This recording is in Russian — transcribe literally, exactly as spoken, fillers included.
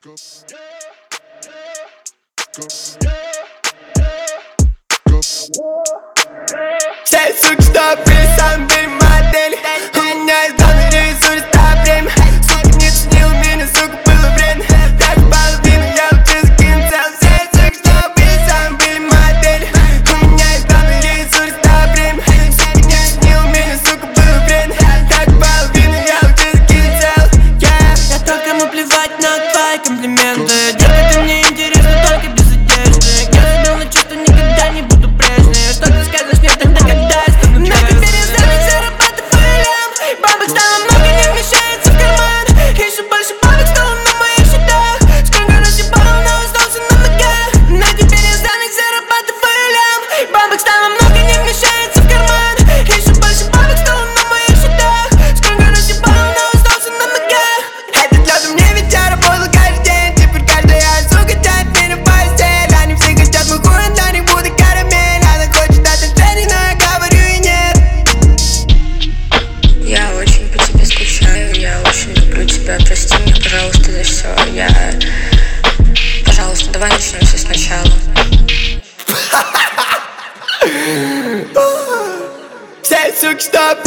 Все суки, что были, сами были модели. У меня есть главный ресурс, да, время. Сука не ценил меня, сука, было время. Так половину я учился кинцел. Все суки, что были, сами были модели. У меня есть главный ресурс, да, время. Сука не ценил меня, сука, было время. Так половину я учился кинцел. Я только ему плевать на твои комплименты. Детка, ты мне интересна только без одежды. Я забил на чувство, никогда не буду прежней. Что ты скажешь мне тогда, когда я стану На твоей? перестанет зарабатываю лям. Бабок стало много, не вмещается в карман. Еще больше бабок стало на моих счетах. Сколько раз я пару, но остался на ногах. На перестанет зарабатываю лям. Бабок стало много, не вмещается в карман. Еще больше бабок стало на моих счетах. Сколько раз я пару, но остался на ногах. Этот лед мне ведь я работал каждый день. Теперь каждая сука тянет меня в постель. Они все хотят мой хуй, на них буду карамель. Она хочет отношений, но я говорю и нет. Я очень по тебе скучаю, я очень люблю тебя. Прости меня, пожалуйста, за все. Я... Пожалуйста, давай начнем все сначала. Все суки, что